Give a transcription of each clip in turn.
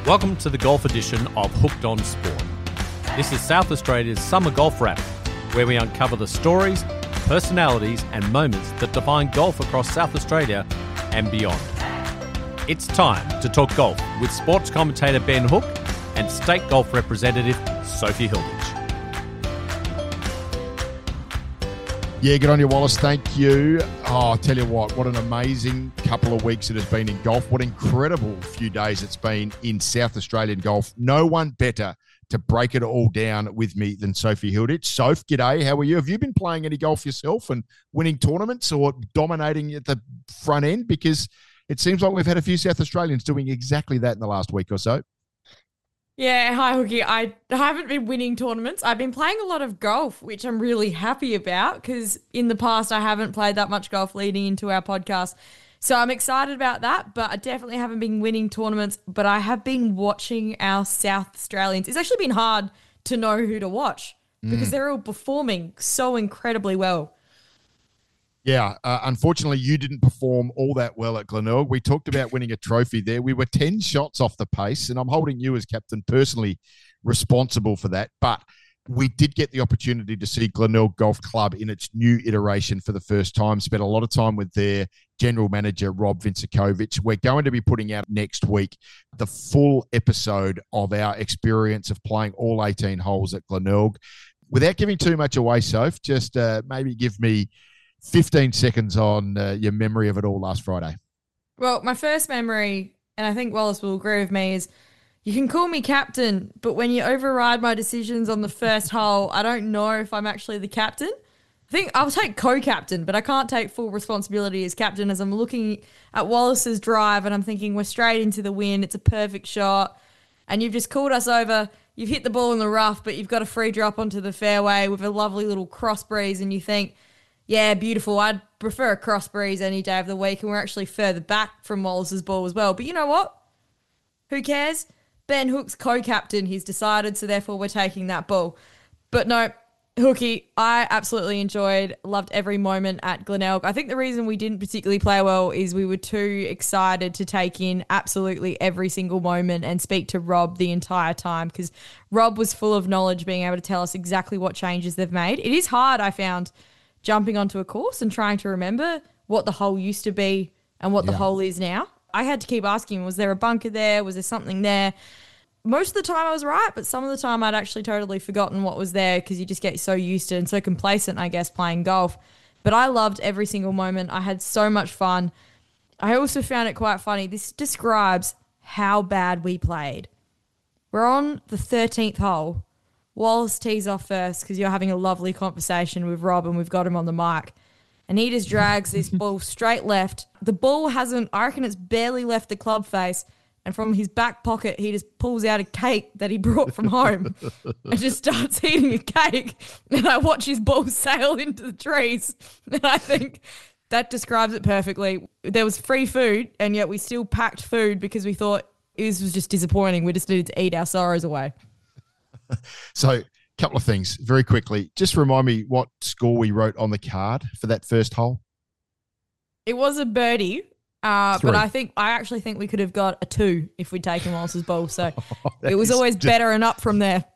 Welcome to the golf edition of Hooked on Sport. This is South Australia's summer golf wrap, where we uncover the stories, personalities and moments that define golf across South Australia and beyond. It's time to talk golf with sports commentator Ben Hook and state golf representative Sophie Hilditch. Yeah, good on you, Wallace. Thank you. Oh, I'll tell you what an amazing couple of weeks it has been in golf. What incredible few days it's been in South Australian golf. No one better to break it all down with me than Sophie Hilditch. Soph, g'day. How are you? Have you been playing any golf yourself and winning tournaments or dominating at the front end? Because it seems like we've had a few South Australians doing exactly that in the last week or so. Yeah, hi, Hookie. I haven't been winning tournaments. I've been playing a lot of golf, which I'm really happy about because in the past I haven't played that much golf leading into our podcast. So I'm excited about that, but I definitely haven't been winning tournaments, but I have been watching our South Australians. It's actually been hard to know who to watch because they're all performing so incredibly well. Yeah, unfortunately, you didn't perform all that well at Glenelg. We talked about winning a trophy there. We were 10 shots off the pace, and I'm holding you as captain personally responsible for that. But we did get the opportunity to see Glenelg Golf Club in its new iteration for the first time. Spent a lot of time with their general manager, Rob Vincikovich. We're going to be putting out next week the full episode of our experience of playing all 18 holes at Glenelg. Without giving too much away, Soph, just maybe give me 15 seconds on your memory of it all last Friday. Well, my first memory, and I think Wallace will agree with me, is you can call me captain, but when you override my decisions on the first hole, I don't know if I'm actually the captain. I think I'll take co-captain, but I can't take full responsibility as captain as I'm looking at Wallace's drive and I'm thinking we're straight into the wind. It's a perfect shot. And you've just called us over. You've hit the ball in the rough, but you've got a free drop onto the fairway with a lovely little cross breeze and you think, yeah, beautiful. I'd prefer a cross breeze any day of the week, and we're actually further back from Wallace's ball as well. But you know what? Who cares? Ben Hook's co-captain. He's decided, so therefore we're taking that ball. But no, Hookie, I absolutely loved every moment at Glenelg. I think the reason we didn't particularly play well is we were too excited to take in absolutely every single moment and speak to Rob the entire time because Rob was full of knowledge, being able to tell us exactly what changes they've made. It is hard, I found, jumping onto a course and trying to remember what the hole used to be and what the hole is now. I had to keep asking, was there a bunker there? Was there something there? Most of the time I was right, but some of the time I'd actually totally forgotten what was there because you just get so used to and so complacent, I guess, playing golf. But I loved every single moment. I had so much fun. I also found it quite funny. This describes how bad we played. We're on the 13th hole. Wallace tees off first because you're having a lovely conversation with Rob and we've got him on the mic. And he just drags this ball straight left. The ball hasn't, I reckon it's barely left the club face. And from his back pocket, he just pulls out a cake that he brought from home and just starts eating a cake. And I watch his ball sail into the trees. And I think that describes it perfectly. There was free food and yet we still packed food because we thought this was just disappointing. We just needed to eat our sorrows away. So a couple of things very quickly. Just remind me what score we wrote on the card for that first hole. It was a birdie, but I actually think we could have got a 2 if we'd taken Wallace's ball. So it was always better and up from there.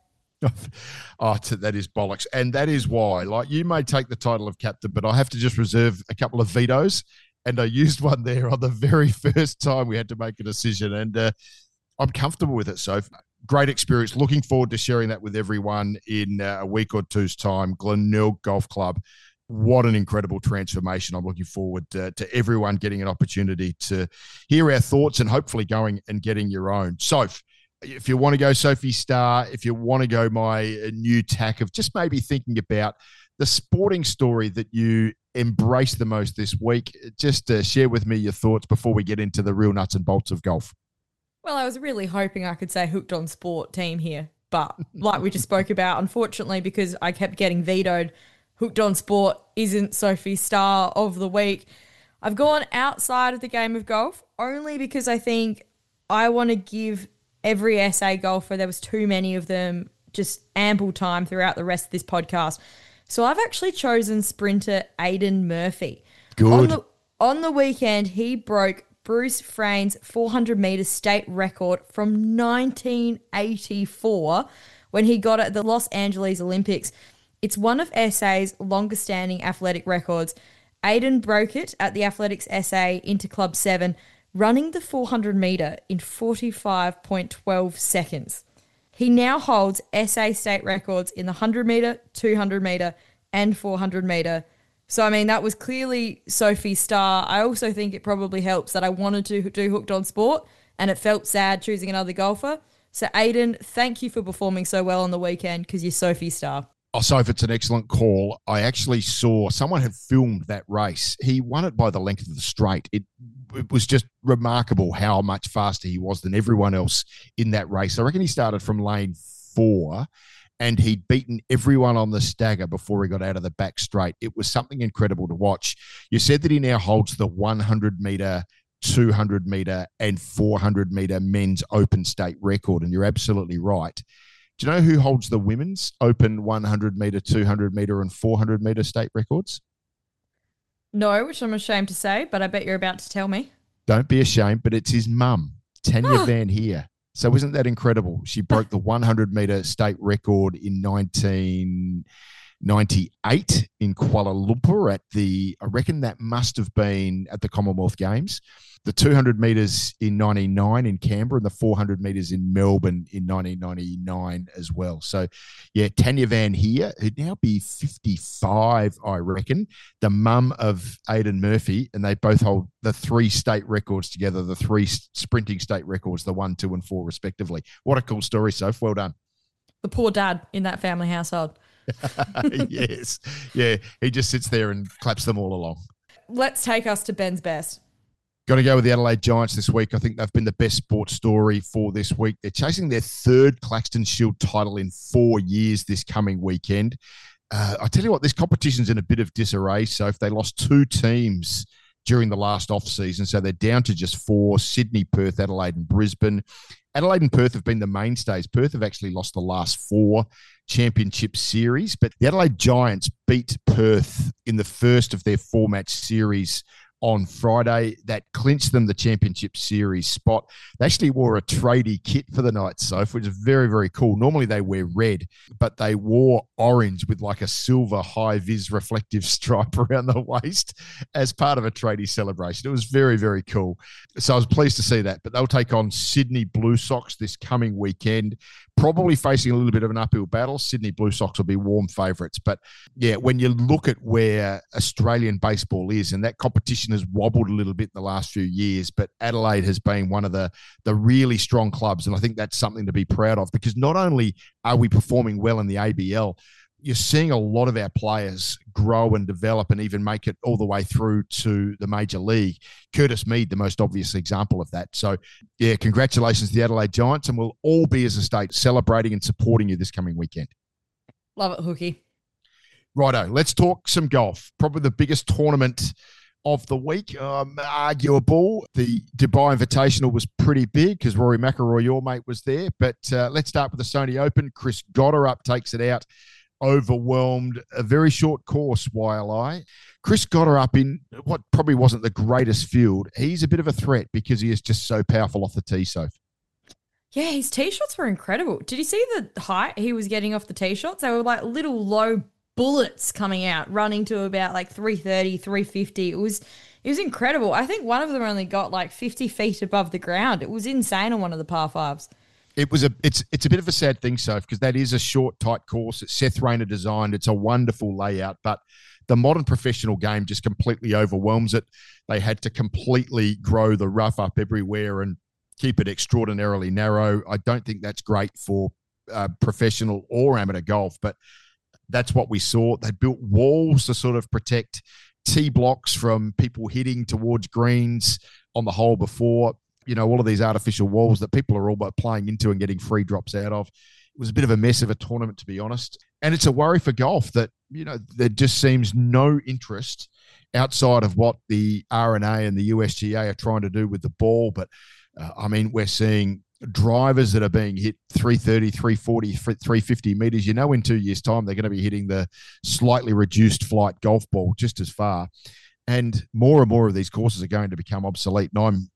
That is bollocks. And that is why, like, you may take the title of captain, but I have to just reserve a couple of vetoes. And I used one there on the very first time we had to make a decision. And I'm comfortable with it, so great experience. Looking forward to sharing that with everyone in a week or two's time. Glenelg Golf Club. What an incredible transformation. I'm looking forward to everyone getting an opportunity to hear our thoughts and hopefully going and getting your own. So if you want to go Sophie Star, if you want to go my new tack of just maybe thinking about the sporting story that you embrace the most this week, just share with me your thoughts before we get into the real nuts and bolts of golf. Well, I was really hoping I could say Hooked on Sport team here, but like we just spoke about, unfortunately, because I kept getting vetoed, Hooked on Sport isn't Sophie's Star of the week. I've gone outside of the game of golf only because I think I want to give every SA golfer, there was too many of them, just ample time throughout the rest of this podcast. So I've actually chosen sprinter Aidan Murphy. Good. On the weekend, he broke Bruce Frain's 400-meter state record from 1984 when he got it at the Los Angeles Olympics. It's one of SA's longest-standing athletic records. Aiden broke it at the Athletics SA Interclub 7, running the 400-meter in 45.12 seconds. He now holds SA state records in the 100-meter, 200-meter, and 400-meter. So, I mean, that was clearly Sophie's star. I also think it probably helps that I wanted to do Hooked on Sport, and it felt sad choosing another golfer. So, Aiden, thank you for performing so well on the weekend because you're Sophie's star. Oh, so if it's an excellent call, I actually saw someone had filmed that race. He won it by the length of the straight. It was just remarkable how much faster he was than everyone else in that race. I reckon he started from lane 4 and he'd beaten everyone on the stagger before he got out of the back straight. It was something incredible to watch. You said that he now holds the 100-meter, 200-meter, and 400-meter men's open state record, and you're absolutely right. Do you know who holds the women's open 100-meter, 200-meter, and 400-meter state records? No, which I'm ashamed to say, but I bet you're about to tell me. Don't be ashamed, but it's his mum, Tanya Van Heer. So isn't that incredible? She broke the 100-meter state record in 1998 in Kuala Lumpur I reckon that must have been at the Commonwealth Games. The 200 metres in 99 in Canberra and the 400 metres in Melbourne in 1999 as well. So, yeah, Tanya Van Heer, who'd now be 55, I reckon, the mum of Aidan Murphy, and they both hold the 3 state records together, the 3 sprinting state records, the 1, 2, and 4 respectively. What a cool story, Soph. Well done. The poor dad in that family household. Yes. Yeah, he just sits there and claps them all along. Let's take us to Ben's best. Got to go with the Adelaide Giants this week. I think they've been the best sports story for this week. They're chasing their 3rd Claxton Shield title in 4 years this coming weekend. I tell you what, this competition's in a bit of disarray. So if they lost 2 teams during the last off-season, so they're down to just 4, Sydney, Perth, Adelaide and Brisbane. Adelaide and Perth have been the mainstays. Perth have actually lost the last 4 championship series, but the Adelaide Giants beat Perth in the first of their 4-match series on Friday. That clinched them the championship series spot. They actually wore a tradie kit for the night, Soph, which is very, very cool. Normally they wear red, but they wore orange with like a silver high-vis reflective stripe around the waist as part of a tradie celebration. It was very, very cool. So I was pleased to see that. But they'll take on Sydney Blue Sox this coming weekend, probably facing a little bit of an uphill battle. Sydney Blue Sox will be warm favourites. But, yeah, when you look at where Australian baseball is, and that competition has wobbled a little bit in the last few years, but Adelaide has been one of the really strong clubs, and I think that's something to be proud of, because not only are we performing well in the ABL, you're seeing a lot of our players grow and develop and even make it all the way through to the major league. Curtis Mead, the most obvious example of that. So, yeah, congratulations to the Adelaide Giants, and we'll all be as a state celebrating and supporting you this coming weekend. Love it, Hookie. Righto, let's talk some golf. Probably the biggest tournament of the week, arguable. The Dubai Invitational was pretty big because Rory McIlroy, your mate, was there. But let's start with the Sony Open. Chris Gotterup takes it out. Overwhelmed, a very short course, YLI. Chris Gotterup in what probably wasn't the greatest field. He's a bit of a threat because he is just so powerful off the tee, Soph. Yeah, his tee shots were incredible. Did you see the height he was getting off the tee shots? They were like little low bullets coming out, running to about like 330, 350. It was incredible. I think one of them only got like 50 feet above the ground. It was insane on one of the par 5s. It's a bit of a sad thing, Soph, because that is a short, tight course. It's Seth Rayner designed. It's a wonderful layout, but the modern professional game just completely overwhelms it. They had to completely grow the rough up everywhere and keep it extraordinarily narrow. I don't think that's great for professional or amateur golf, but that's what we saw. They built walls to sort of protect tee blocks from people hitting towards greens on the hole before. You know, all of these artificial walls that people are all but playing into and getting free drops out of. It was a bit of a mess of a tournament, to be honest. And it's a worry for golf that, you know, there just seems no interest outside of what the R&A and the USGA are trying to do with the ball. But, I mean, we're seeing drivers that are being hit 330, 340, 350 metres. You know, in 2 years' time, they're going to be hitting the slightly reduced flight golf ball just as far. And more of these courses are going to become obsolete. And I'm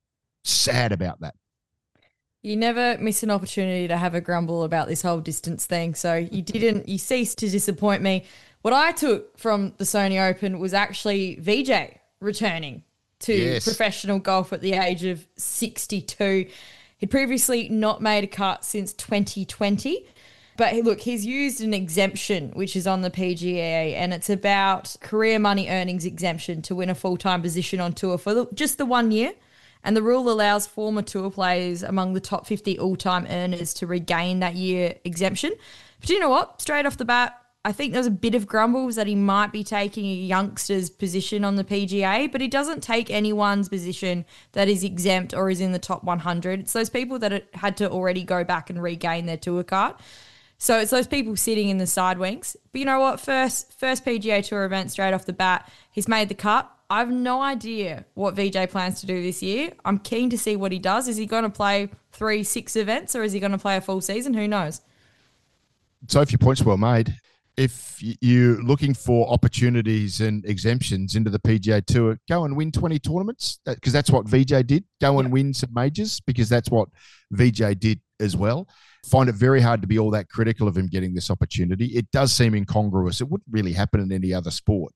sad about that. You never miss an opportunity to have a grumble about this whole distance thing. So you ceased to disappoint me. What I took from the Sony Open was actually VJ returning to professional golf at the age of 62. He'd previously not made a cut since 2020. But look, he's used an exemption, which is on the PGA, and it's about career money earnings exemption to win a full-time position on tour for just the 1 year. And the rule allows former tour players among the top 50 all-time earners to regain that year exemption. But you know what? Straight off the bat, I think there's a bit of grumbles that he might be taking a youngster's position on the PGA, but he doesn't take anyone's position that is exempt or is in the top 100. It's those people that had to already go back and regain their tour card. So it's those people sitting in the side wings. But you know what? First PGA Tour event straight off the bat, he's made the cut. I have no idea what VJ plans to do this year. I'm keen to see what he does. Is he going to play 3-6 events or is he going to play a full season? Who knows? Sophie, your point's well made. If you're looking for opportunities and exemptions into the PGA Tour, go and win 20 tournaments because that's what VJ did. Go and win some majors because that's what VJ did as well. Find it very hard to be all that critical of him getting this opportunity. It does seem incongruous. It wouldn't really happen in any other sport.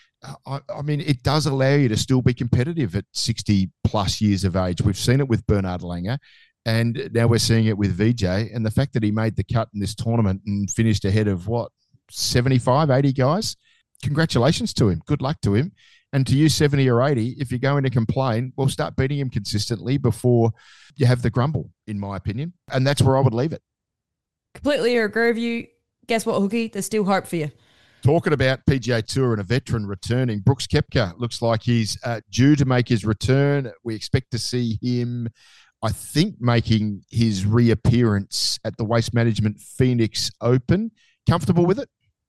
I mean, it does allow you to still be competitive at 60 plus years of age. We've seen it with Bernard Langer, and now we're seeing it with VJ. And the fact that he made the cut in this tournament and finished ahead of 75, 80 guys, congratulations to him. Good luck to him. And to you, 70 or 80, if you're going to complain, well, start beating him consistently before you have the grumble, in my opinion. And that's where I would leave it. Completely agree with you. Guess what, Hookie? There's still hope for you. Talking about PGA Tour and a veteran returning, Brooks Koepka looks like he's due to make his return. We expect to see him, I think, making his reappearance at the Waste Management Phoenix Open. Comfortable with it?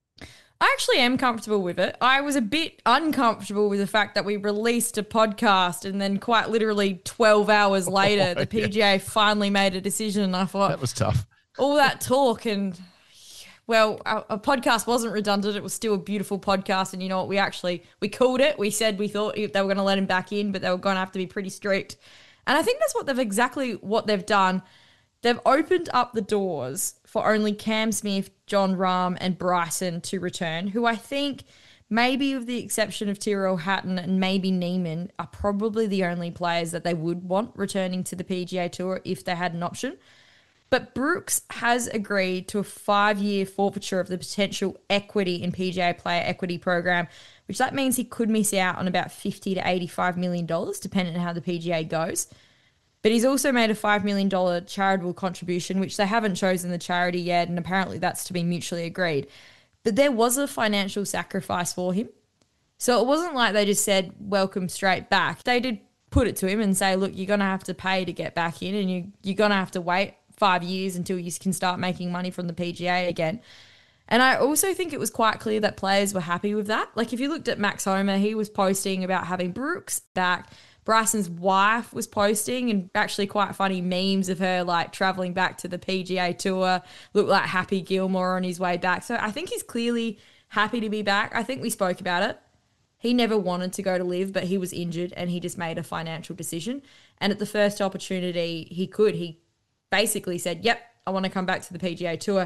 I actually am comfortable with it. I was a bit uncomfortable with the fact that we released a podcast and then quite literally 12 hours later, the PGA finally made a decision. And I thought, that was tough. All that talk and, well, our podcast wasn't redundant. It was still a beautiful podcast. And you know what? We called it. We said we thought they were going to let him back in, but they were going to have to be pretty strict. And I think that's exactly what they've done. They've opened up the doors for only Cam Smith, Jon Rahm and Bryson to return, who I think, maybe with the exception of Tyrrell Hatton and maybe Neiman, are probably the only players that they would want returning to the PGA Tour if they had an option. But Brooks has agreed to a 5-year forfeiture of the potential equity in PGA Player Equity Program, which that means he could miss out on about $50 to $85 million, depending on how the PGA goes. But he's also made a $5 million charitable contribution, which they haven't chosen the charity yet, and apparently that's to be mutually agreed. But there was a financial sacrifice for him. So it wasn't like they just said, welcome straight back. They did put it to him and say, look, you're going to have to pay to get back in, and you're going to have to wait 5 years until you can start making money from the PGA again. And I also think it was quite clear that players were happy with that. Like if you looked at Max Homer, he was posting about having Brooks back. Bryson's wife was posting and actually quite funny memes of her like traveling back to the PGA Tour, looked like Happy Gilmore on his way back. So I think he's clearly happy to be back. I think we spoke about it. He never wanted to go to LIV, but he was injured and he just made a financial decision. And at the first opportunity he basically said, yep, I want to come back to the PGA Tour.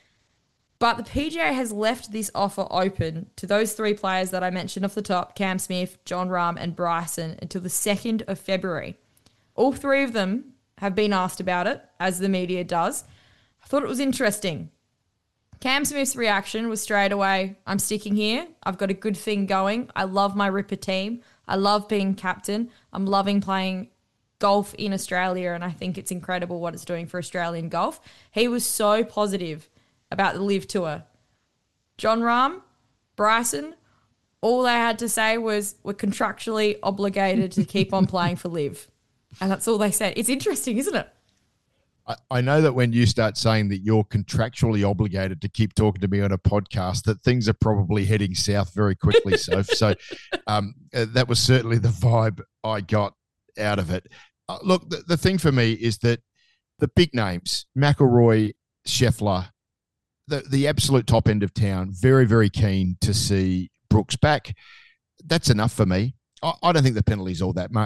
But the PGA has left this offer open to those 3 players that I mentioned off the top, Cam Smith, Jon Rahm and Bryson, until the 2nd of February. All 3 of them have been asked about it, as the media does. I thought it was interesting. Cam Smith's reaction was straight away, I'm sticking here. I've got a good thing going. I love my Ripper team. I love being captain. I'm loving playing golf in Australia, and I think it's incredible what it's doing for Australian golf. He was so positive about the LIV Tour. Jon Rahm, Bryson, all they had to say was we're contractually obligated to keep on playing for LIV. And that's all they said. It's interesting, isn't it? I know that when you start saying that you're contractually obligated to keep talking to me on a podcast, that things are probably heading south very quickly, Soph. So that was certainly the vibe I got out of it. Look, the thing for me is that the big names, McIlroy, Scheffler, the absolute top end of town, very, very keen to see Brooks back. That's enough for me. I don't think the penalty's all that much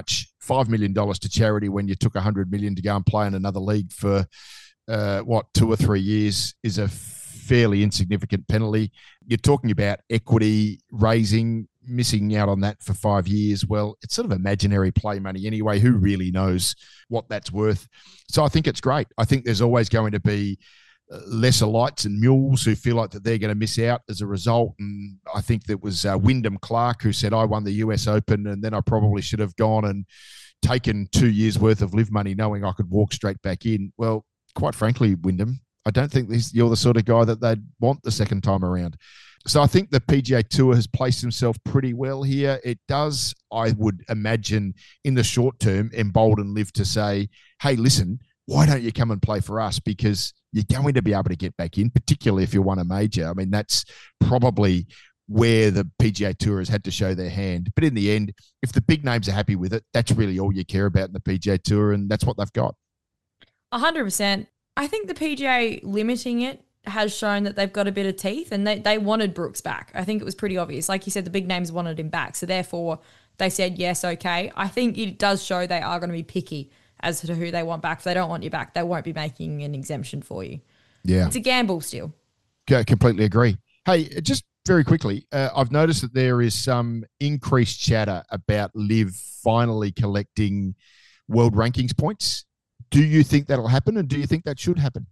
$5 million to charity when you took $100 million to go and play in another league for 2 or 3 years is a fairly insignificant penalty. You're talking about equity raising, missing out on that for 5 years. Well, it's sort of imaginary play money anyway. Who really knows what that's worth? So I think it's great. I think there's always going to be lesser lights and mules who feel like that they're going to miss out as a result. And I think that was Wyndham Clark who said, I won the US Open and then I probably should have gone and taken 2 years worth of live money knowing I could walk straight back in. Well, quite frankly, Wyndham, I don't think you're the sort of guy that they'd want the second time around. So I think the PGA Tour has placed himself pretty well here. It does, I would imagine, in the short term, embolden Liv to say, hey, listen, why don't you come and play for us? Because you're going to be able to get back in, particularly if you won a major. I mean, that's probably where the PGA Tour has had to show their hand. But in the end, if the big names are happy with it, that's really all you care about in the PGA Tour, and that's what they've got. 100%. I think the PGA limiting it has shown that they've got a bit of teeth, and they wanted Brooks back. I think it was pretty obvious. Like you said, the big names wanted him back. So therefore, they said, yes, okay. I think it does show they are going to be picky as to who they want back. If they don't want you back, they won't be making an exemption for you. Yeah. It's a gamble still. Completely agree. Hey, just very quickly, I've noticed that there is some increased chatter about Liv finally collecting world rankings points. Do you think that'll happen, and do you think that should happen?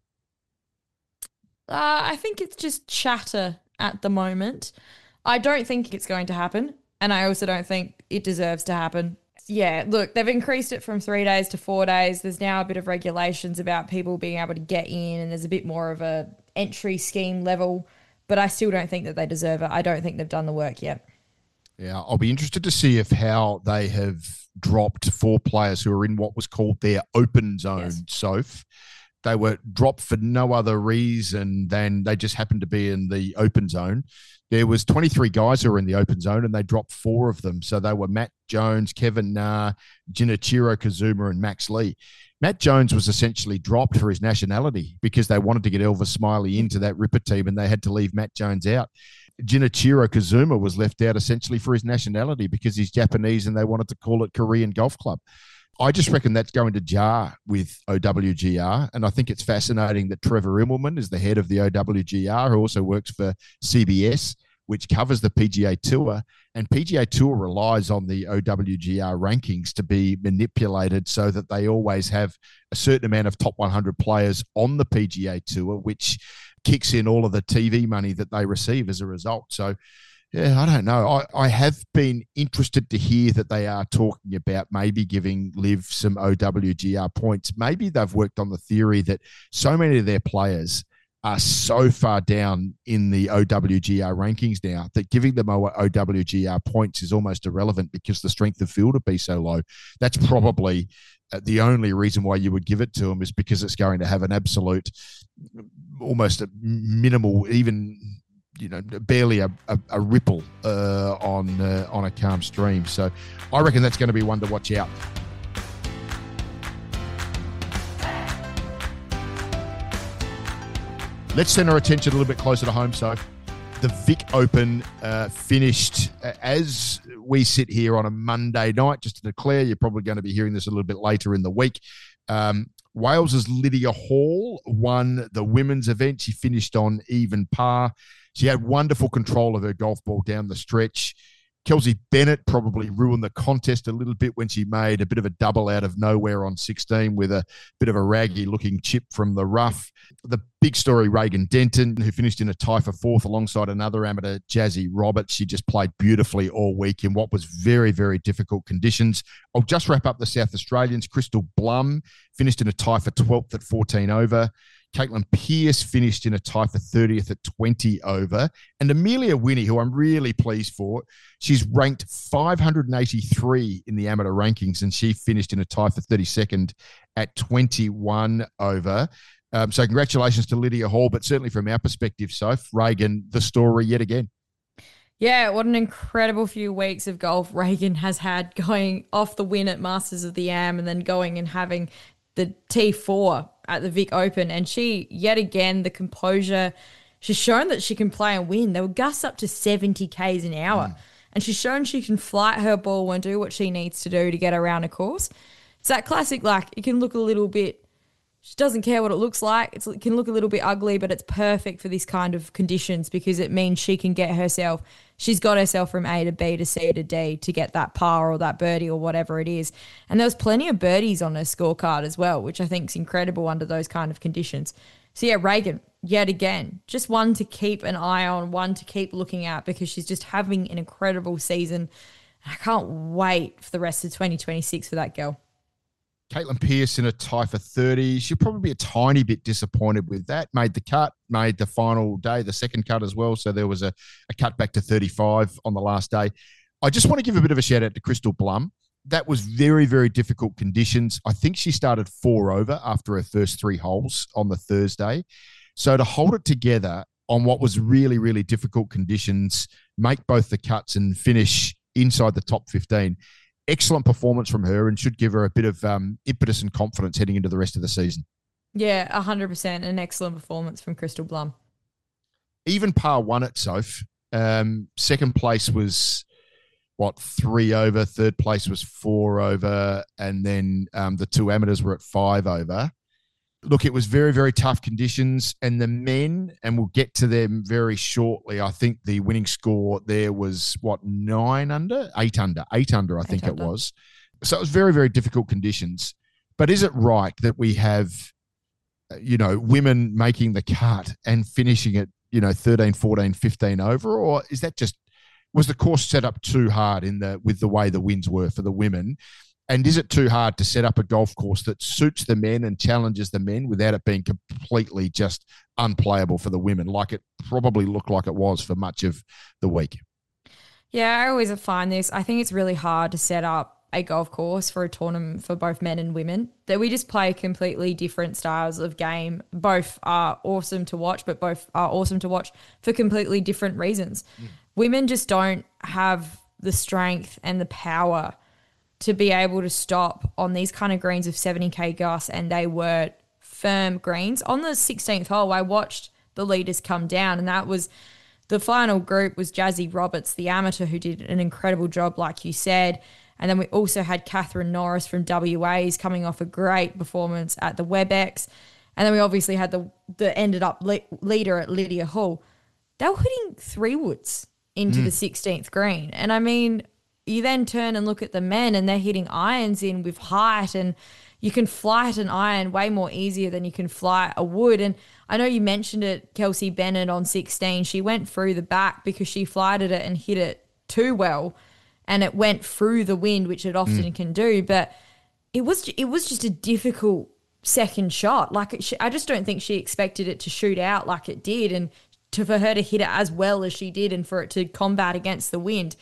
I think it's just chatter at the moment. I don't think it's going to happen, and I also don't think it deserves to happen. Yeah, look, they've increased it from 3 days to 4 days. There's now a bit of regulations about people being able to get in, and there's a bit more of a entry scheme level, but I still don't think that they deserve it. I don't think they've done the work yet. Yeah, I'll be interested to see how they have dropped 4 players who are in what was called their open zone, Yes. Soph. They were dropped for no other reason than they just happened to be in the open zone. There was 23 guys who were in the open zone, and they dropped 4 of them. So they were Matt Jones, Kevin Na, Junichiro Kazuma, and Max Lee. Matt Jones was essentially dropped for his nationality because they wanted to get Elvis Smiley into that Ripper team, and they had to leave Matt Jones out. Junichiro Kazuma was left out essentially for his nationality because he's Japanese and they wanted to call it Korean Golf Club. I just reckon that's going to jar with OWGR, and I think it's fascinating that Trevor Immelman is the head of the OWGR, who also works for CBS, which covers the PGA Tour, and PGA Tour relies on the OWGR rankings to be manipulated so that they always have a certain amount of top 100 players on the PGA Tour, which kicks in all of the TV money that they receive as a result. So, yeah, I don't know. I have been interested to hear that they are talking about maybe giving Liv some OWGR points. Maybe they've worked on the theory that so many of their players are so far down in the OWGR rankings now that giving them OWGR points is almost irrelevant because the strength of field would be so low. That's probably the only reason why you would give it to them, is because it's going to have an absolute, almost a minimal, even, barely a ripple on a calm stream. So I reckon that's going to be one to watch out. Let's turn our attention a little bit closer to home. So the Vic Open finished as we sit here on a Monday night. Just to declare, you're probably going to be hearing this a little bit later in the week. Wales's Lydia Hall won the women's event. She finished on even par. She had wonderful control of her golf ball down the stretch. Kelsey Bennett probably ruined the contest a little bit when she made a bit of a double out of nowhere on 16 with a bit of a raggy-looking chip from the rough. The big story, Regan Denton, who finished in a tie for 4th alongside another amateur, Jazzy Roberts. She just played beautifully all week in what was very, very difficult conditions. I'll just wrap up the South Australians. Crystal Blum finished in a tie for 12th at 14 over. Caitlin Pearce finished in a tie for 30th at 20 over. And Amelia Winnie, who I'm really pleased for, she's ranked 583 in the amateur rankings, and she finished in a tie for 32nd at 21 over. So congratulations to Lydia Hall, but certainly from our perspective, Soph, Regan, the story yet again. Yeah, what an incredible few weeks of golf Regan has had, going off the win at Masters of the Am and then going and having the T4 at the Vic Open. And she, yet again, the composure, she's shown that she can play and win. They were gusts up to 70 Ks an hour. And she's shown she can flight her ball and do what she needs to do to get around a course. It's that classic, like, it can look a little bit, she doesn't care what it looks like. It can look a little bit ugly, but it's perfect for this kind of conditions because it means she can get herself, she's got herself from A to B to C to D to get that par or that birdie or whatever it is. And there was plenty of birdies on her scorecard as well, which I think is incredible under those kind of conditions. So yeah, Reagan, yet again, just one to keep an eye on, one to keep looking at because she's just having an incredible season. I can't wait for the rest of 2026 for that girl. Caitlin Pearce in a tie for 30. She'll probably be a tiny bit disappointed with that. Made the cut, made the final day, the second cut as well. So there was a cut back to 35 on the last day. I just want to give a bit of a shout out to Crystal Blum. That was very, very difficult conditions. I think she started 4 over after her first 3 holes on the Thursday. So to hold it together on what was really, really difficult conditions, make both the cuts and finish inside the top 15, excellent performance from her and should give her a bit of impetus and confidence heading into the rest of the season. Yeah, 100%. An excellent performance from Crystal Blum. Even par 1 at Soph. Second place was, 3 over. Third place was 4 over. And then the 2 amateurs were at 5 over. Look, it was very, very tough conditions. And the men, and we'll get to them very shortly, I think the winning score there was, 9 under? 8 under. 8 under, I think it was. So it was very, very difficult conditions. But is it right that we have, women making the cut and finishing it, 13, 14, 15 over? Or is that just, was the course set up too hard with the way the winds were for the women? And is it too hard to set up a golf course that suits the men and challenges the men without it being completely just unplayable for the women, like it probably looked like it was for much of the week? Yeah, I always find this. I think it's really hard to set up a golf course for a tournament for both men and women. That we just play completely different styles of game. Both are awesome to watch, but both are awesome to watch for completely different reasons. Women just don't have the strength and the power to be able to stop on these kind of greens of 70k gusts, and they were firm greens. On the 16th hole, I watched the leaders come down, and that was the final group was Jazzy Roberts, the amateur, who did an incredible job, like you said. And then we also had Catherine Norris from WA's coming off a great performance at the WebEx. And then we obviously had the ended up leader at Lydia Hall. They were hitting 3 woods into the 16th green. And I mean, you then turn and look at the men and they're hitting irons in with height, and you can flight an iron way more easier than you can fly a wood. And I know you mentioned it, Kelsey Bennett on 16. She went through the back because she flighted it and hit it too well, and it went through the wind, which it often can do. But it was just a difficult second shot. Like I just don't think she expected it to shoot out like it did, and for her to hit it as well as she did, and for it to combat against the wind.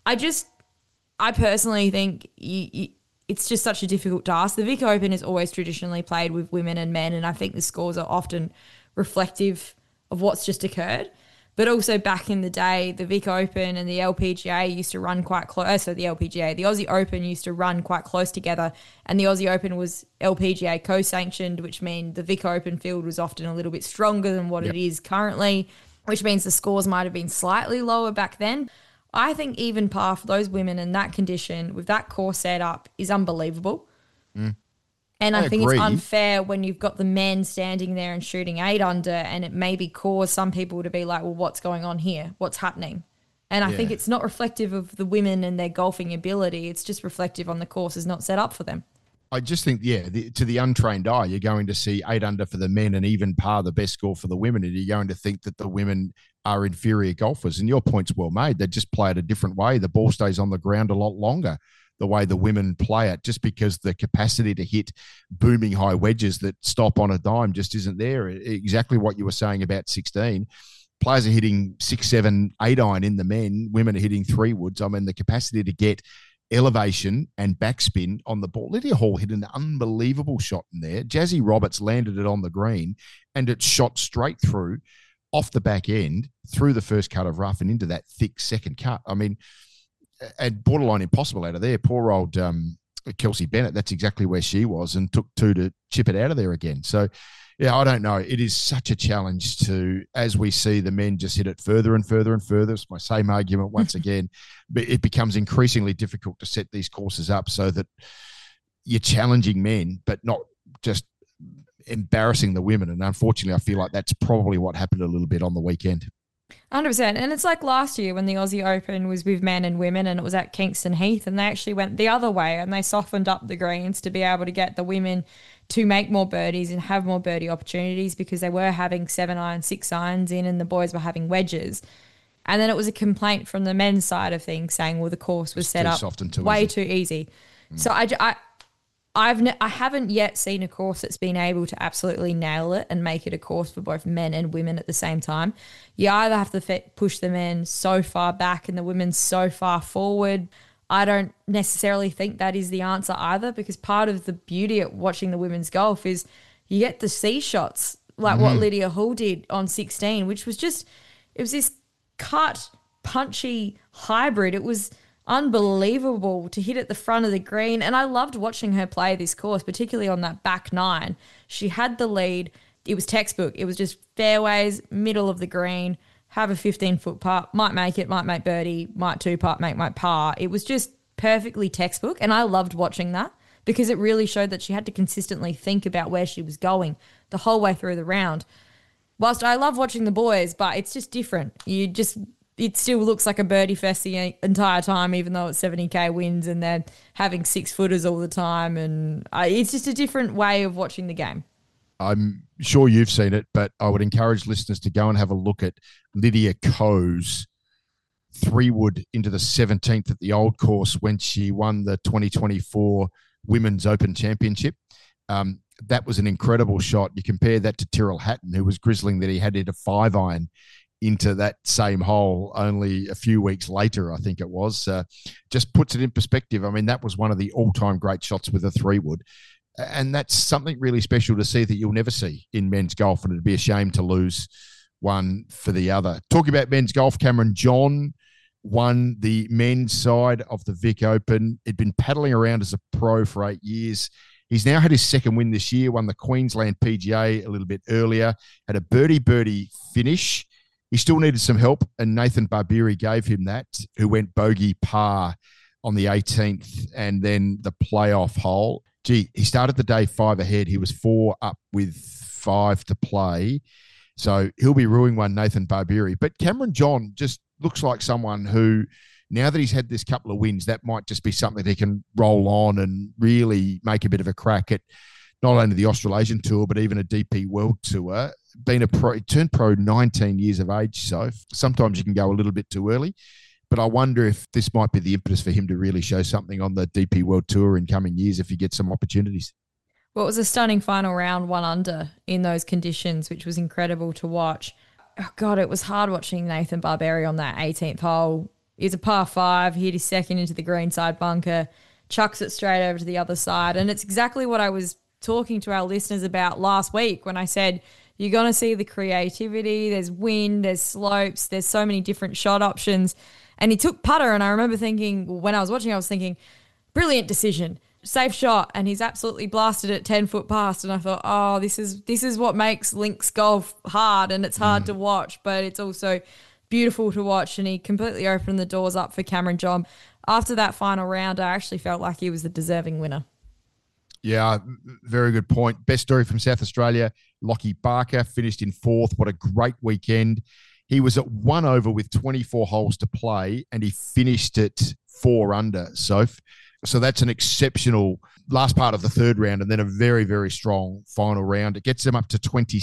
I personally think it's just such a difficult task. The Vic Open is always traditionally played with women and men, and I think the scores are often reflective of what's just occurred. But also back in the day, the Vic Open and the LPGA used to run quite close. So the Aussie Open used to run quite close together, and the Aussie Open was LPGA co-sanctioned, which means the Vic Open field was often a little bit stronger than what it is currently, which means the scores might have been slightly lower back then. I think even par for those women in that condition with that course set up is unbelievable. And I think agree. It's unfair when you've got the men standing there and shooting 8 under, and it maybe cause some people to be like, well, what's going on here? What's happening? And I think it's not reflective of the women and their golfing ability. It's just reflective on the course is not set up for them. I just think, to the untrained eye, you're going to see 8 under for the men and even par the best score for the women, and you're going to think that the women are inferior golfers. And your point's well made. They just play it a different way. The ball stays on the ground a lot longer the way the women play it, just because the capacity to hit booming high wedges that stop on a dime just isn't there. Exactly what you were saying about 16. Players are hitting 6, 7, 8 iron in the men. Women are hitting 3 woods. I mean, the capacity to get elevation and backspin on the ball. Lydia Hall hit an unbelievable shot in there. Jazzy Roberts landed it on the green, and it shot straight through off the back end through the first cut of rough and into that thick second cut. I mean, and borderline impossible out of there. Poor old Kelsey Bennett, that's exactly where she was, and took 2 to chip it out of there again. So Yeah, I don't know. It is such a challenge to, as we see the men just hit it further and further and further. It's my same argument once again, but it becomes increasingly difficult to set these courses up so that you're challenging men, but not just embarrassing the women. And unfortunately, I feel like that's probably what happened a little bit on the weekend. 100%. And it's like last year when the Aussie Open was with men and women and it was at Kingston Heath, and they actually went the other way and they softened up the greens to be able to get the women to make more birdies and have more birdie opportunities, because they were having 7-iron, 6-irons in, and the boys were having wedges. And then it was a complaint from the men's side of things saying, well, the course was set up way too easy. So I haven't yet seen a course that's been able to absolutely nail it and make it a course for both men and women at the same time. You either have to push the men so far back and the women so far forward. I don't necessarily think that is the answer either, because part of the beauty at watching the women's golf is you get the C shots like what Lydia Hall did on 16, which was just, it was this cut, punchy hybrid. It was unbelievable to hit at the front of the green. And I loved watching her play this course, particularly on that back nine. She had the lead. It was textbook. It was just fairways, middle of the green, have a 15-foot putt, might make it, might make birdie, might two-putt, make par. It was just perfectly textbook. And I loved watching that because it really showed that she had to consistently think about where she was going the whole way through the round. Whilst I love watching the boys, but it's just different. It still looks like a birdie fest the entire time, even though it's 70K wins and they're having 6-footers all the time. And it's just a different way of watching the game. I'm sure you've seen it, but I would encourage listeners to go and have a look at Lydia Ko's 3-wood into the 17th at the Old Course when she won the 2024 Women's Open Championship. That was an incredible shot. You compare that to Tyrrell Hatton, who was grizzling that he had hit a 5-iron into that same hole only a few weeks later, I think it was. Just puts it in perspective. I mean, that was one of the all-time great shots with a 3-wood. And that's something really special to see that you'll never see in men's golf, and it'd be a shame to lose one for the other. Talking about men's golf, Cameron John won the men's side of the Vic Open. He'd been paddling around as a pro for 8 years. He's now had his second win this year, won the Queensland PGA a little bit earlier, had a birdie finish. He still needed some help, and Nathan Barbieri gave him that, who went bogey par on the 18th and then the playoff hole. Gee, he started the day 5 ahead. He was 4 up with 5 to play. So he'll be ruining one, Nathan Barbieri. But Cameron John just looks like someone who, now that he's had this couple of wins, that might just be something he can roll on and really make a bit of a crack at not only the Australasian Tour, but even a DP World Tour. Been a pro, turned pro 19 years of age, so sometimes you can go a little bit too early. But I wonder if this might be the impetus for him to really show something on the DP World Tour in coming years if he gets some opportunities. Well, it was a stunning final round, 1 under in those conditions, which was incredible to watch. Oh, God, it was hard watching Nathan Barbieri on that 18th hole. He's a par 5, he hit his second into the greenside bunker, chucks it straight over to the other side. And it's exactly what I was talking to our listeners about last week when I said, you're going to see the creativity, there's wind, there's slopes, there's so many different shot options. And he took putter, and I remember thinking, when I was watching, I was thinking, brilliant decision, safe shot, and he's absolutely blasted it 10 foot past. And I thought, oh, this is what makes links golf hard, and it's hard to watch, but it's also beautiful to watch. And he completely opened the doors up for Cameron John. After that final round, I actually felt like he was the deserving winner. Yeah, very good point. Best story from South Australia, Lockie Barker finished in 4th. What a great weekend. He was at 1 over with 24 holes to play, and he finished at 4 under, Soph. So that's an exceptional last part of the 3rd round, and then a very, very strong final round. It gets them up to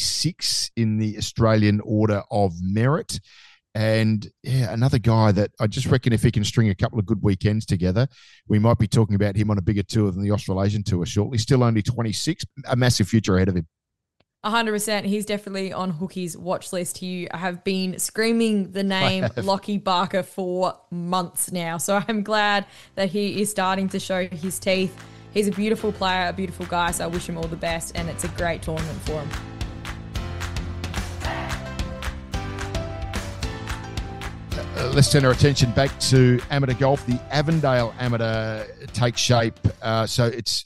26 in the Australian Order of Merit. And yeah, another guy that I just reckon if he can string a couple of good weekends together, we might be talking about him on a bigger tour than the Australasian Tour shortly. Still only 26, a massive future ahead of him. 100%. He's definitely on Hookie's watch list. You have been screaming the name Lockie Barker for months now. So I'm glad that he is starting to show his teeth. He's a beautiful player, a beautiful guy. So I wish him all the best. And it's a great tournament for him. Let's turn our attention back to amateur golf. The Avondale Amateur takes shape. So it's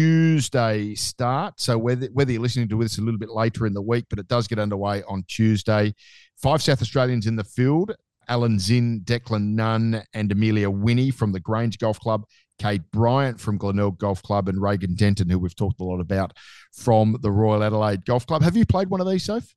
Tuesday start. So whether you're listening to this a little bit later in the week, but it does get underway on Tuesday. 5 South Australians in the field: Alan Zinn, Declan Nunn, and Amelia Winnie from the Grange Golf Club, Kate Bryant from Glenelg Golf Club, and Reagan Denton, who we've talked a lot about, from the Royal Adelaide Golf Club. Have you played one of these, Soph?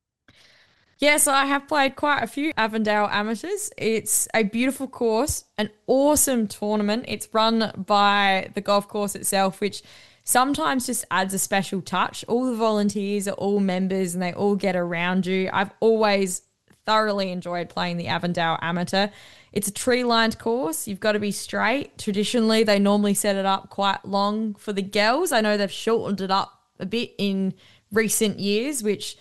Yes, I have played quite a few Avondale Amateurs. It's a beautiful course, an awesome tournament. It's run by the golf course itself, which sometimes just adds a special touch. All the volunteers are all members and they all get around you. I've always thoroughly enjoyed playing the Avondale Amateur. It's a tree-lined course. You've got to be straight. Traditionally, they normally set it up quite long for the girls. I know they've shortened it up a bit in recent years, which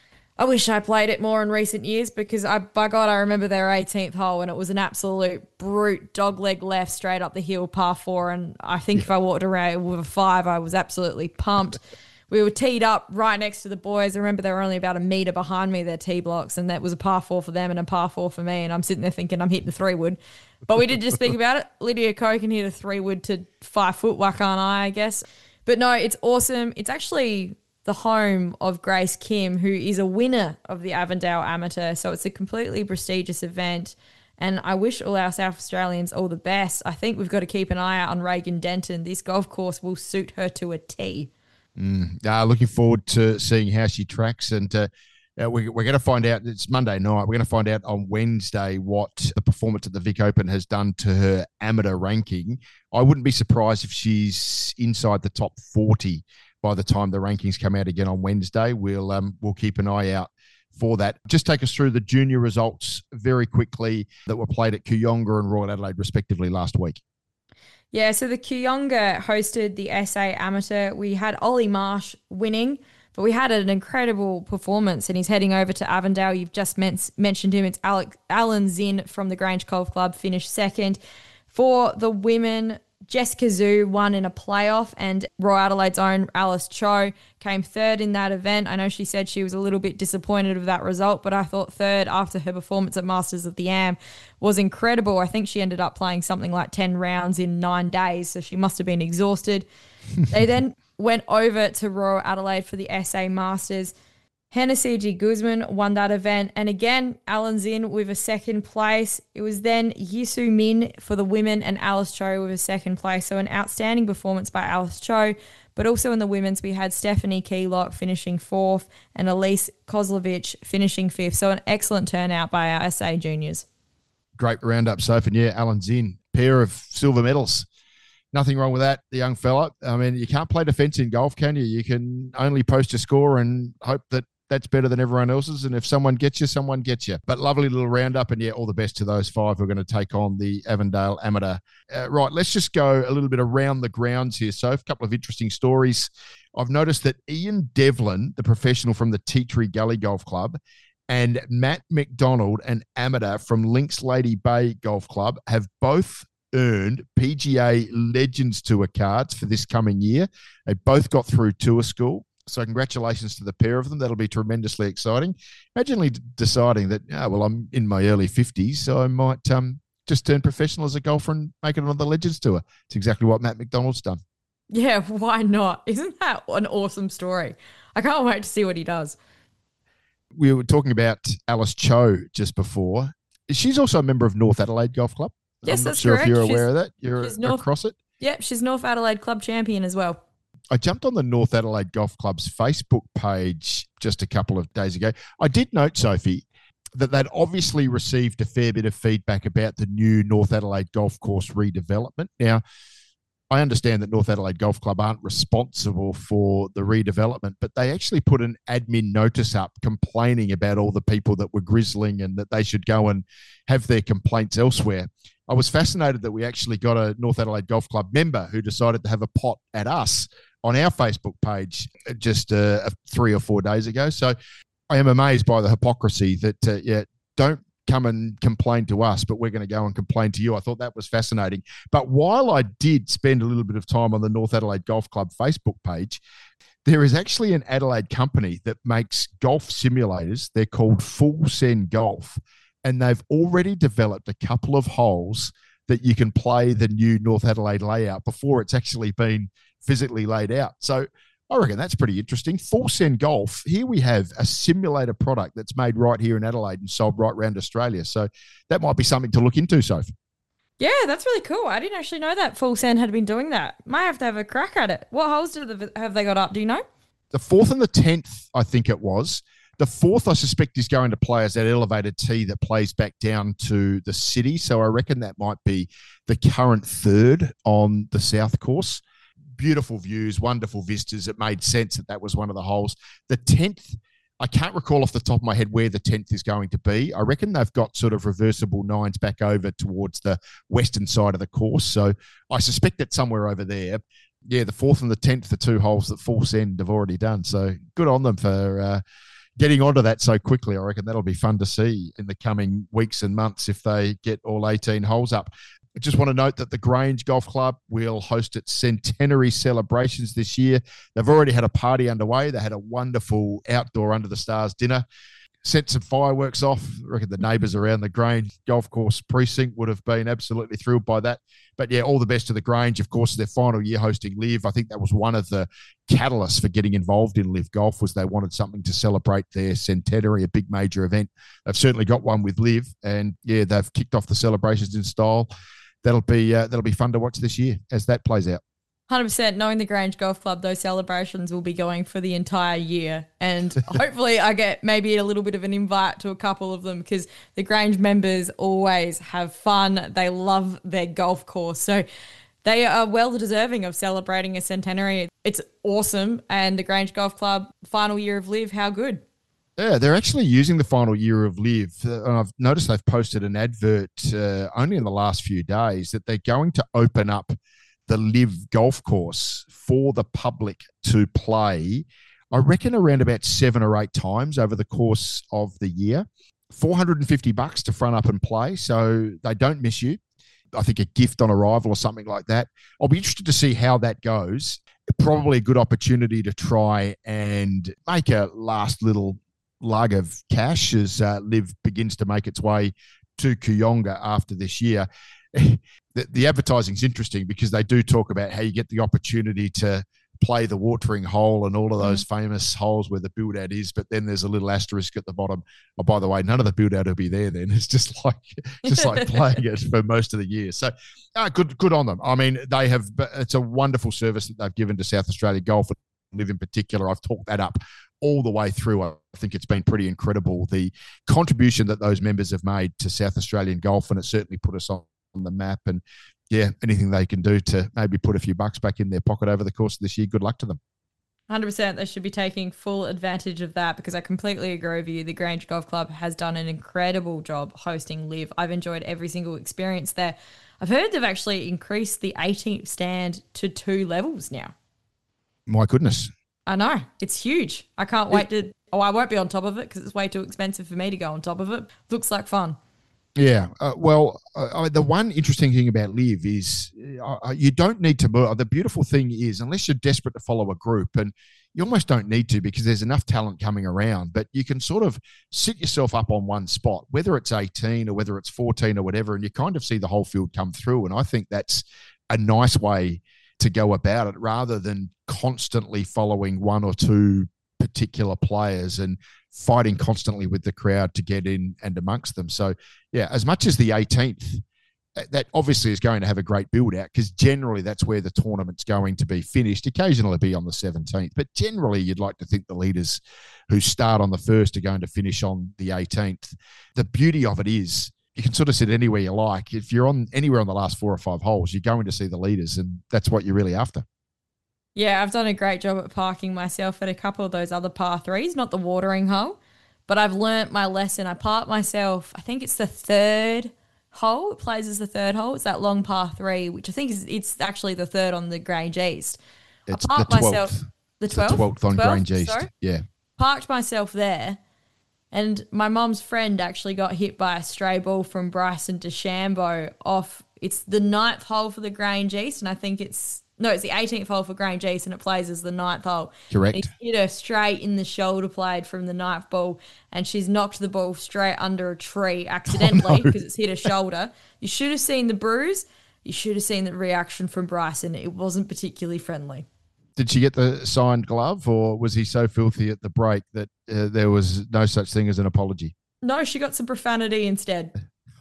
I wish I played it more in recent years because, by God, I remember their 18th hole and it was an absolute brute dogleg left straight up the hill, par 4. And I think if I walked around with a 5, I was absolutely pumped. We were teed up right next to the boys. I remember they were only about a metre behind me, their tee blocks, and that was a par 4 for them and a par 4 for me. And I'm sitting there thinking I'm hitting the 3-wood. But we did just speak about it. Lydia Ko can hit a 3-wood to 5 foot. Why can't I guess? But no, it's awesome. It's actually the home of Grace Kim, who is a winner of the Avondale Amateur. So it's a completely prestigious event. And I wish all our South Australians all the best. I think we've got to keep an eye out on Reagan Denton. This golf course will suit her to a T. Looking forward to seeing how she tracks. And we're going to find out. It's Monday night. We're going to find out on Wednesday what the performance at the Vic Open has done to her amateur ranking. I wouldn't be surprised if she's inside the top 40 by the time the rankings come out again on Wednesday. We'll keep an eye out for that. Just take us through the junior results very quickly that were played at Kooyonga and Royal Adelaide respectively last week. Yeah, so the Kooyonga hosted the SA Amateur. We had Ollie Marsh winning, but we had an incredible performance and he's heading over to Avondale. You've just mentioned him. It's Alan Zinn from the Grange Golf Club, finished second. For the women, Jessica Zhu won in a playoff and Royal Adelaide's own Alice Cho came third in that event. I know she said she was a little bit disappointed with that result, but I thought third after her performance at Masters of the Am was incredible. I think she ended up playing something like 10 rounds in 9 days, so she must have been exhausted. They then went over to Royal Adelaide for the SA Masters. Hennessy G. Guzman won that event. And again, Alan Zinn with a second place. It was then Yisu Min for the women and Alice Cho with a second place. So an outstanding performance by Alice Cho. But also in the women's, we had Stephanie Keylock finishing 4th and Elise Kozlovich finishing 5th. So an excellent turnout by our SA juniors. Great roundup, Soph. And yeah, Alan Zinn, pair of silver medals. Nothing wrong with that, the young fella. I mean, you can't play defence in golf, can you? You can only post a score and hope that that's better than everyone else's. And if someone gets you, someone gets you. But lovely little roundup. And yeah, all the best to those 5 who are going to take on the Avondale Amateur. Right, let's just go a little bit around the grounds here. So a couple of interesting stories. I've noticed that Ian Devlin, the professional from the Tea Tree Gully Golf Club, and Matt McDonald, an amateur from Lynx Lady Bay Golf Club, have both earned PGA Legends Tour cards for this coming year. They both got through tour school. So congratulations to the pair of them. That'll be tremendously exciting. Imagine deciding that, I'm in my early 50s, so I might just turn professional as a golfer and make it on the Legends Tour. It's exactly what Matt McDonald's done. Yeah, why not? Isn't that an awesome story? I can't wait to see what he does. We were talking about Alice Cho just before. She's also a member of North Adelaide Golf Club. Yes, I'm not that's sure correct. If you're aware of that. You're across it? Yep, she's North Adelaide Club champion as well. I jumped on the North Adelaide Golf Club's Facebook page just a couple of days ago. I did note, Sophie, that they'd obviously received a fair bit of feedback about the new North Adelaide Golf Course redevelopment. Now, I understand that North Adelaide Golf Club aren't responsible for the redevelopment, but they actually put an admin notice up complaining about all the people that were grizzling and that they should go and have their complaints elsewhere. I was fascinated that we actually got a North Adelaide Golf Club member who decided to have a pot at us on our Facebook page just 3 or 4 days ago. So I am amazed by the hypocrisy that, don't come and complain to us, but we're going to go and complain to you. I thought that was fascinating. But while I did spend a little bit of time on the North Adelaide Golf Club Facebook page, there is actually an Adelaide company that makes golf simulators. They're called Full Send Golf. and they've already developed a couple of holes that you can play the new North Adelaide layout before it's actually been physically laid out. So I reckon that's pretty interesting. Full Send Golf, here we have a simulator product that's made right here in Adelaide and sold right around Australia. So that might be something to look into, Soph. Yeah, that's really cool. I didn't actually know that Full Send had been doing that. Might have to have a crack at it. What holes have they got up? Do you know? The 4th and the 10th, I think it was. The 4th, I suspect, is going to play as that elevated tee that plays back down to the city. So I reckon that might be the current 3rd on the South course. Beautiful views, wonderful vistas. It made sense that that was one of the holes. The 10th, I can't recall off the top of my head where the 10th is going to be. I reckon they've got sort of reversible nines back over towards the western side of the course. So I suspect it's somewhere over there. Yeah, the 4th and the 10th, the 2 holes that Full Send have already done. So good on them for getting onto that so quickly. I reckon that'll be fun to see in the coming weeks and months if they get all 18 holes up. I just want to note that the Grange Golf Club will host its centenary celebrations this year. They've already had a party underway. They had a wonderful outdoor under the stars dinner, sent some fireworks off. I reckon the neighbours around the Grange Golf Course precinct would have been absolutely thrilled by that. But yeah, all the best to the Grange. Of course, their final year hosting LIV. I think that was one of the catalysts for getting involved in LIV Golf was they wanted something to celebrate their centenary, a big major event. They've certainly got one with LIV, and yeah, they've kicked off the celebrations in style. That'll be fun to watch this year as that plays out. 100%. Knowing the Grange Golf Club, those celebrations will be going for the entire year. And hopefully I get maybe a little bit of an invite to a couple of them because the Grange members always have fun. They love their golf course. So they are well deserving of celebrating a centenary. It's awesome. And the Grange Golf Club, final year of LIV, how good. Yeah, they're actually using the final year of LIV. I've noticed they've posted an advert only in the last few days that they're going to open up the LIV golf course for the public to play, I reckon around about 7 or 8 times over the course of the year. $450 to front up and play, so they don't miss you. I think a gift on arrival or something like that. I'll be interested to see how that goes. Probably a good opportunity to try and make a last little lug of cash as LIV begins to make its way to Kooyonga after this year. The advertising is interesting because they do talk about how you get the opportunity to play the watering hole and all of those famous holes where the build out is, but then there's a little asterisk at the bottom. Oh, by the way, none of the build out will be there then. It's just like playing it for most of the year. So good on them. I mean, it's a wonderful service that they've given to South Australia Golf and LIV in particular. I've talked that up all the way through. I think it's been pretty incredible, the contribution that those members have made to South Australian golf, and it certainly put us on the map. And yeah, anything they can do to maybe put a few bucks back in their pocket over the course of this year, good luck to them. 100%. They should be taking full advantage of that because I completely agree with you. The Grange Golf Club has done an incredible job hosting LIV. I've enjoyed every single experience there. I've heard they've actually increased the 18th stand to 2 levels now. My goodness. I know. It's huge. I can't wait to... Oh, I won't be on top of it because it's way too expensive for me to go on top of it. Looks like fun. Yeah. The one interesting thing about LIV is you don't need to... The beautiful thing is, unless you're desperate to follow a group, and you almost don't need to because there's enough talent coming around, but you can sort of sit yourself up on one spot, whether it's 18 or whether it's 14 or whatever, and you kind of see the whole field come through. And I think that's a nice way to go about it rather than constantly following one or two particular players and fighting constantly with the crowd to get in and amongst them. So, yeah, as much as the 18th, that obviously is going to have a great build out because generally that's where the tournament's going to be finished. Occasionally be on the 17th, but generally you'd like to think the leaders who start on the 1st are going to finish on the 18th. The beauty of it is you can sort of sit anywhere you like. If you're on anywhere on the last 4 or 5 holes, you're going to see the leaders, and that's what you're really after. Yeah, I've done a great job at parking myself at a couple of those other par 3s, not the watering hole, but I've learnt my lesson. I parked myself, I think it's the 3rd hole. It plays as the 3rd hole. It's that long par 3, which I think it's actually the 3rd on the Grange East. It's the 12th. The 12th? The 12th on Grange East. Sorry? Yeah. Parked myself there. And my mum's friend actually got hit by a stray ball from Bryson DeChambeau off. It's the 9th hole for the Grange East, and I think it's No, it's the 18th hole for Graham Jease, and it plays as the 9th hole. Correct. And he's hit her straight in the shoulder blade from the 9th ball, and she's knocked the ball straight under a tree accidentally because it's hit her shoulder. You should have seen the bruise. You should have seen the reaction from Bryson. It wasn't particularly friendly. Did she get the signed glove, or was he so filthy at the break that there was no such thing as an apology? No, she got some profanity instead.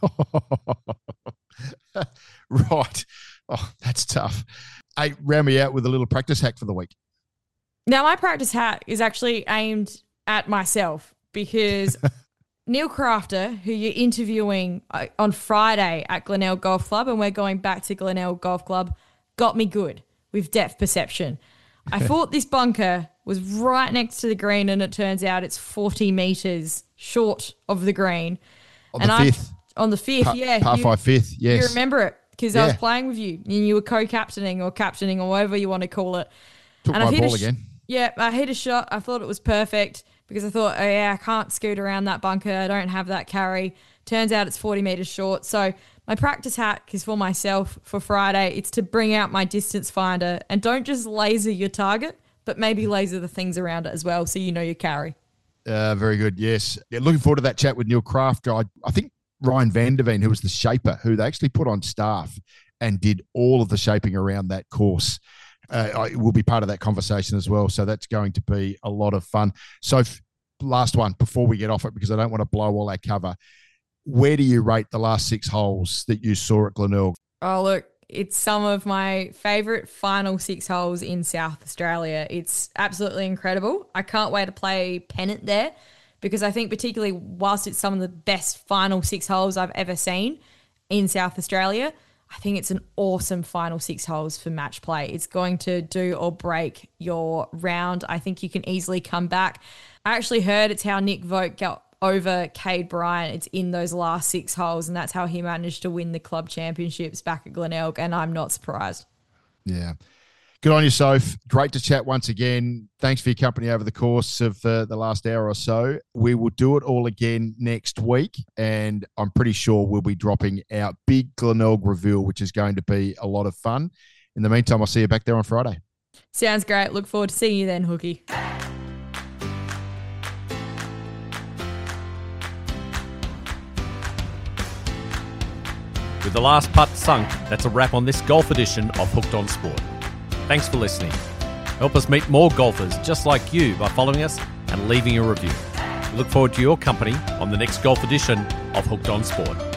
Right. Oh, that's tough. Hey, round me out with a little practice hack for the week. Now, my practice hack is actually aimed at myself because Neil Crafter, who you're interviewing on Friday at Glenelg Golf Club, and we're going back to Glenelg Golf Club, got me good with depth perception. I thought this bunker was right next to the green, and it turns out it's 40 metres short of the green. On the fifth. On the fifth, yeah. Par 5 fifth, yes. You remember it because I was playing with you and you were co-captaining or captaining or whatever you want to call it. Took and my ball again. Yeah, I hit a shot. I thought it was perfect because I thought, I can't scoot around that bunker. I don't have that carry. Turns out it's 40 metres short. So my practice hack is for myself for Friday. It's to bring out my distance finder and don't just laser your target, but maybe laser the things around it as well so you know your carry. Very good, yes. Yeah, looking forward to that chat with Neil Crafter. I think Ryan van der Veen, who was the shaper, who they actually put on staff and did all of the shaping around that course, will be part of that conversation as well. So that's going to be a lot of fun. So last one before we get off it, because I don't want to blow all our cover. Where do you rate the last 6 holes that you saw at Glenelg? Oh, look, it's some of my favourite final 6 holes in South Australia. It's absolutely incredible. I can't wait to play Pennant there because I think particularly whilst it's some of the best final 6 holes I've ever seen in South Australia, I think it's an awesome final 6 holes for match play. It's going to do or break your round. I think you can easily come back. I actually heard it's how Nick Vogt got over Cade Bryant. It's in those last 6 holes, and that's how he managed to win the club championships back at Glenelg, and I'm not surprised. Yeah. Good on you, Soph. Great to chat once again. Thanks for your company over the course of the last hour or so. We will do it all again next week, and I'm pretty sure we'll be dropping our big Glenelg reveal, which is going to be a lot of fun. In the meantime, I'll see you back there on Friday. Sounds great. Look forward to seeing you then, Hookie. With the last putt sunk, that's a wrap on this golf edition of Hooked on Sport. Thanks for listening. Help us meet more golfers just like you by following us and leaving a review. We look forward to your company on the next golf edition of Hooked on Sport.